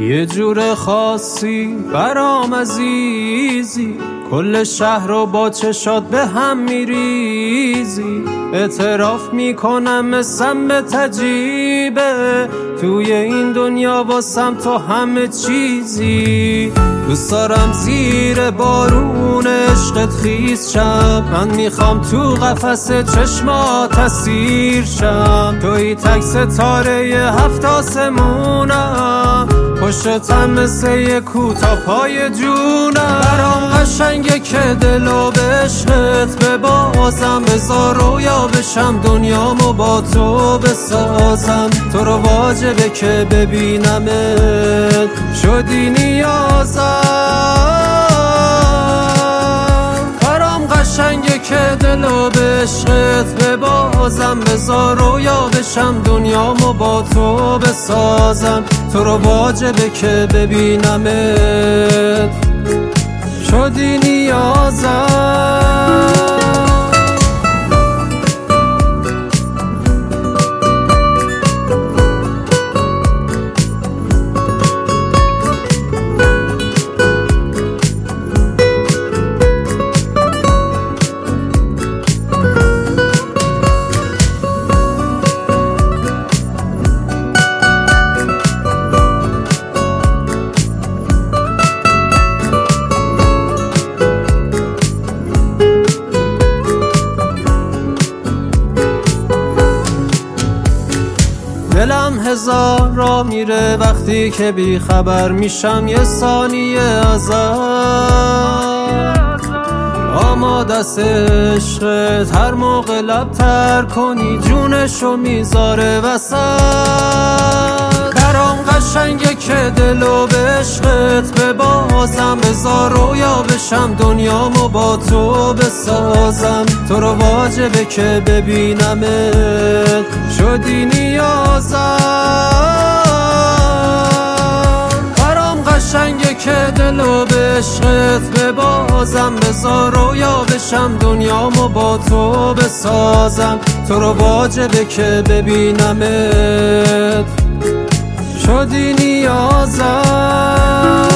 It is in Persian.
یه جور خاصی برام عزیزی، کل شهر رو با چشات به هم میریزی. اعتراف میکنم مثل به تجیبه، توی این دنیا واسم تو همه چیزی. دوست دارم زیر بارون عشقت خیس شم، من میخوام تو قفس چشمات اسیر شم. توی تک ستاره ی 7 آسمونم، پشتم مثل یه کوتا پای جونم. برام قشنگه که دلو به عشقت ببازم، بذار رویا بشم دنیامو با تو بسازم. تو رو واجبه که ببینمت، شدی نیازم. برام قشنگه که دلو به عشقت ببازم، بذار رویا بشم دنیامو با تو بسازم. تو رو واجبه که ببینمت، شدی نیازم. دلم هزار را میره وقتی که بی خبر میشم یه ثانیه ازت. آماده است عشقت هر موقع لب تر کنی، جونشو میذاره وسط. برام قشنگه که دلو به عشقت ببازم، بذار رویا بشم دنیامو با تو بسازم. تو رو واجبه که ببینمت، شدی نیازم. برام قشنگه که دلو به عشقت ببازم، بذار رویا بشم دنیامو با تو بسازم. تو رو واجبه که ببینمت، شدی نیازم.